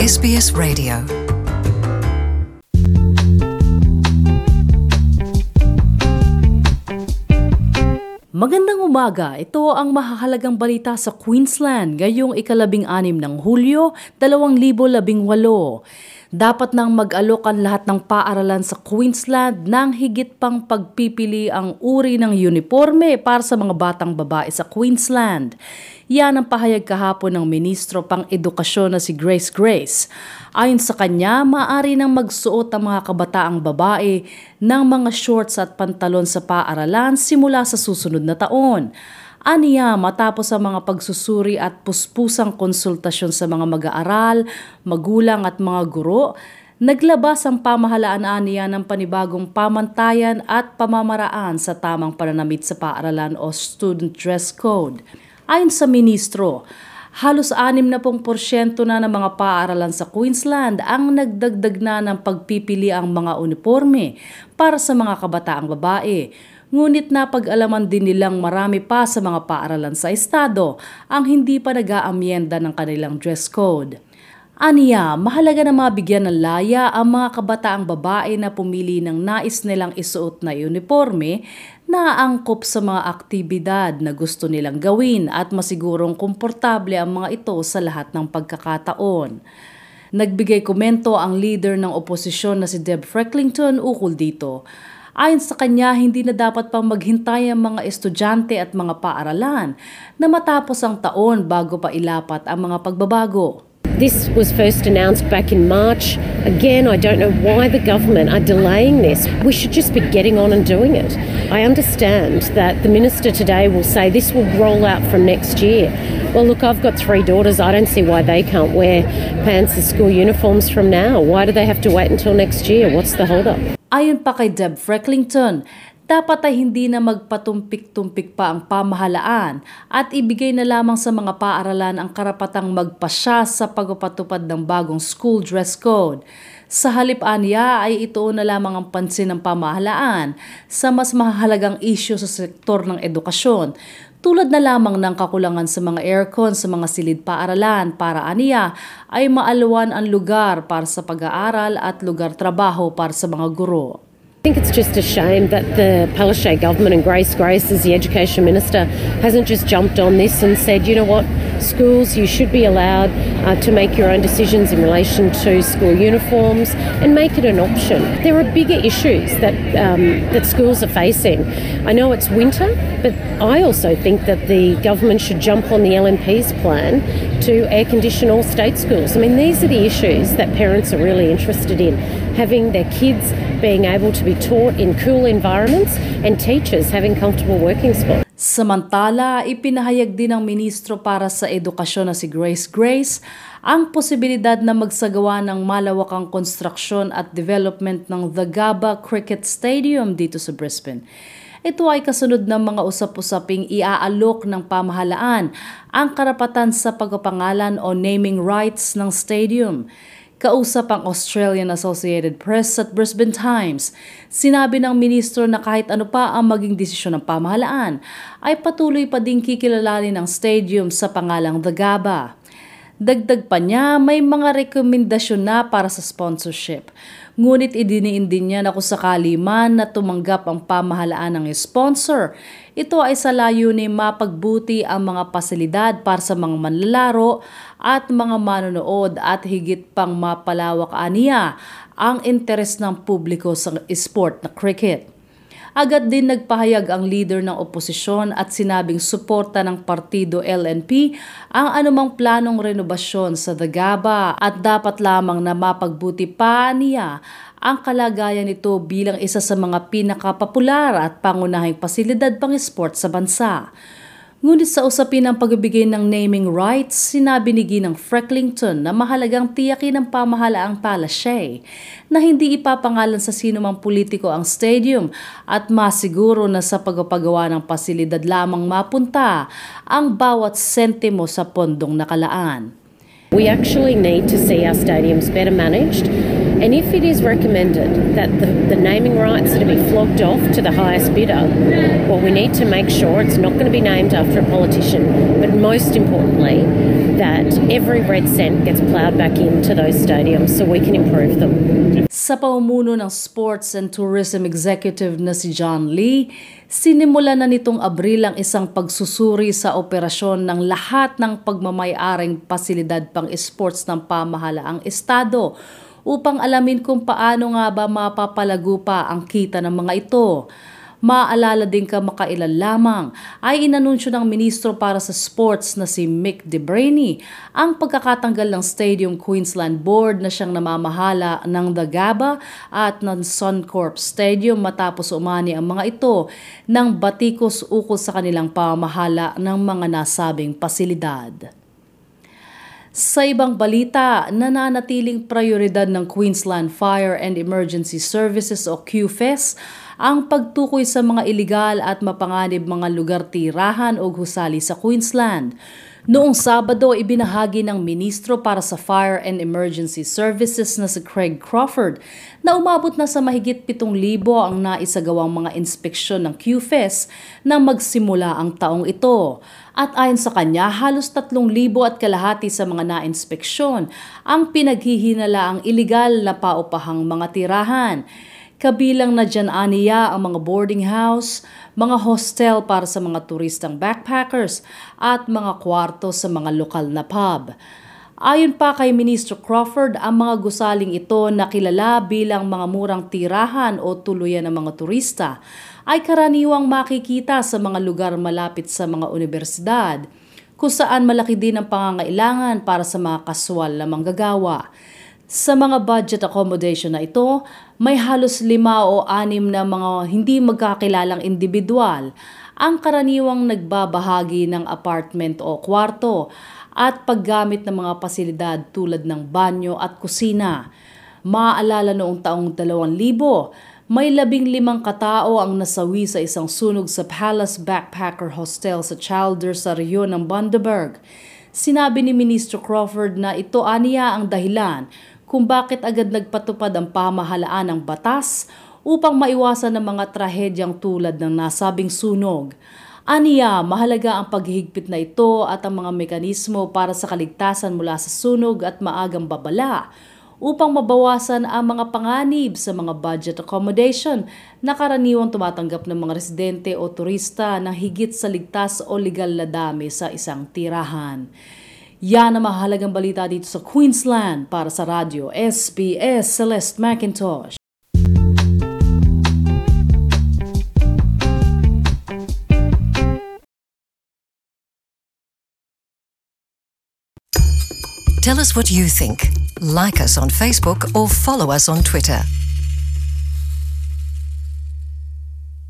SBS Radio. Magandang umaga, ito ang mahahalagang balita sa Queensland ngayong 18 ng Hulyo, 2018. Dapat nang mag-alok ang lahat ng paaralan sa Queensland ng higit pang pagpipili ang uri ng uniforme para sa mga batang babae sa Queensland. Yan ang pahayag kahapon ng Ministro pang Edukasyon na si Grace Grace. Ayon sa kanya, maaari nang magsuot ang mga kabataang babae ng mga shorts at pantalon sa paaralan simula sa susunod na taon. Aniya, matapos ang mga pagsusuri at puspusang konsultasyon sa mga mag-aaral, magulang at mga guro, naglabas ang pamahalaan aniya ng panibagong pamantayan at pamamaraan sa tamang pananamit sa paaralan o student dress code. Ayon sa ministro, halos 60% na ng mga paaralan sa Queensland ang nagdagdag na ng pagpipili ang mga uniforme para sa mga kabataang babae. Ngunit napag-alaman din nilang marami pa sa mga paaralan sa estado ang hindi pa nag-aamyenda ng kanilang dress code. Aniya, mahalaga na mabigyan ng laya ang mga kabataang babae na pumili ng nais nilang isuot na uniforme na angkop sa mga aktibidad na gusto nilang gawin at masigurong komportable ang mga ito sa lahat ng pagkakataon. Nagbigay komento ang leader ng oposisyon na si Deb Frecklington ukol dito. Ayon sa kanya, hindi na dapat pang maghintay ang mga estudyante at mga paaralan na matapos ang taon bago pa ilapat ang mga pagbabago. This was first announced back in March. Again, I don't know why the government are delaying this. We should just be getting on and doing it. I understand that the minister today will say this will roll out from next year. Well, look, I've got 3 daughters. I don't see why they can't wear pants and school uniforms from now. Why do they have to wait until next year? What's the hold-up? Ayon pa kay Deb Frecklington, dapat ay hindi na magpatumpik-tumpik pa ang pamahalaan at ibigay na lamang sa mga paaralan ang karapatang magpasya sa pagpapatupad ng bagong school dress code. Sa halip aniya ay ituon na lamang ang pansin ng pamahalaan sa mas mahalagang isyu sa sektor ng edukasyon, tulad na lamang ng kakulangan sa mga aircon sa mga silid paaralan para aniya ay maalwan ang lugar para sa pag-aaral at lugar trabaho para sa mga guro. I think it's just a shame that the Palaszczuk government and Grace Grace as the Education Minister hasn't just jumped on this and said, you know what, schools, you should be allowed to make your own decisions in relation to school uniforms and make it an option. There are bigger issues that schools are facing. I know it's winter, but I also think that the government should jump on the LNP's plan to air condition all state schools. I mean, these are the issues that parents are really interested in, having their kids being able to be taught in cool environments and teachers having comfortable working spots. Samantala, ipinahayag din ng ministro para sa edukasyon na si Grace Grace ang posibilidad na magsagawa ng malawakang konstruksyon at development ng The Gabba Cricket Stadium dito sa Brisbane. Ito ay kasunod ng mga usap-usaping iaalok ng pamahalaan ang karapatan sa pagpapangalan o naming rights ng stadium. Kausap ang Australian Associated Press at Brisbane Times, sinabi ng ministro na kahit ano pa ang maging desisyon ng pamahalaan, ay patuloy pa din kikilalani ng stadium sa pangalang The Gabba. Dagdag pa niya, may mga rekomendasyon na para sa sponsorship. Ngunit idiniin din niya na kung sakali man na tumanggap ang pamahalaan ng sponsor, ito ay sa layunin mapagbuti ang mga pasilidad para sa mga manlalaro at mga manonood at higit pang mapalawak aniya ang interes ng publiko sa sport na cricket. Agad din nagpahayag ang leader ng oposisyon at sinabing suporta ng partido LNP ang anumang planong renobasyon sa The Gabba at dapat lamang na mapagbuti pa niya ang kalagayan nito bilang isa sa mga pinakapopular at pangunahing pasilidad pang sport sa bansa. Ngunit sa usapin ng pagbibigay ng naming rights, sinabi ni Ginang Frecklington na mahalagang tiyakin ng pamahalaang Palaszczuk na hindi ipapangalan sa sinumang politiko ang stadium at masiguro na sa pagpapagawa ng pasilidad lamang mapunta ang bawat sentimo sa pondong nakalaan. We actually need to see our stadiums better managed. And if it is recommended that the naming rights are to be flogged off to the highest bidder, well, we need to make sure it's not going to be named after a politician, but most importantly, that every red cent gets ploughed back into those stadiums so we can improve them. Sa pamumuno ng Sports and Tourism Executive na si John Lee, sinimula na nitong Abril ang isang pagsusuri sa operasyon ng lahat ng pagmamay-aring pasilidad pang-sports ng pamahalaang estado upang alamin kung paano nga ba mapapalago pa ang kita ng mga ito. Maalala din kamakailan lamang ay inanunsyo ng ministro para sa sports na si Mick De Breney ang pagkakatanggal ng Stadium Queensland Board na siyang namamahala ng The Gabba at ng Suncorp Stadium matapos umani ang mga ito ng batikos ukol sa kanilang pamamahala ng mga nasabing pasilidad. Sa ibang balita, nananatiling prioridad ng Queensland Fire and Emergency Services o QFES ang pagtukoy sa mga iligal at mapanganib mga lugar tirahan o gusali sa Queensland. Noong Sabado, ibinahagi ng Ministro para sa Fire and Emergency Services na si Craig Crawford na umabot na sa mahigit 7,000 ang naisagawang mga inspeksyon ng QFES nang magsimula ang taong ito. At ayon sa kanya, halos 3,500 sa mga na-inspeksyon ang pinaghihinala ang iligal na paupahang mga tirahan. Kabilang na dyan aniya ang mga boarding house, mga hostel para sa mga turistang backpackers at mga kwarto sa mga lokal na pub. Ayon pa kay Ministro Crawford, ang mga gusaling ito na kilala bilang mga murang tirahan o tuluyan ng mga turista ay karaniwang makikita sa mga lugar malapit sa mga universidad, kung saan malaki din ang pangangailangan para sa mga kaswal na manggagawa. Sa mga budget accommodation na ito, may halos 5 o 6 na mga hindi magkakilalang individual ang karaniwang nagbabahagi ng apartment o kwarto at paggamit ng mga pasilidad tulad ng banyo at kusina. Maaalala noong taong 2000, may 15 katao ang nasawi sa isang sunog sa Palace Backpacker Hostel sa Childers sa rehiyon ng Bundaberg. Sinabi ni Ministro Crawford na ito aniya ang dahilan kung bakit agad nagpatupad ang pamahalaan ng batas upang maiwasan ang mga trahedyang tulad ng nasabing sunog. Aniya, mahalaga ang paghihigpit na ito at ang mga mekanismo para sa kaligtasan mula sa sunog at maagang babala upang mabawasan ang mga panganib sa mga budget accommodation na karaniwang tumatanggap ng mga residente o turista ng higit sa ligtas o legal na dami sa isang tirahan. Yan ang mahalagang balita dito sa Queensland. Para sa radyo SBS, Celeste McIntosh. Tell us what you think. Like us on Facebook or follow us on Twitter.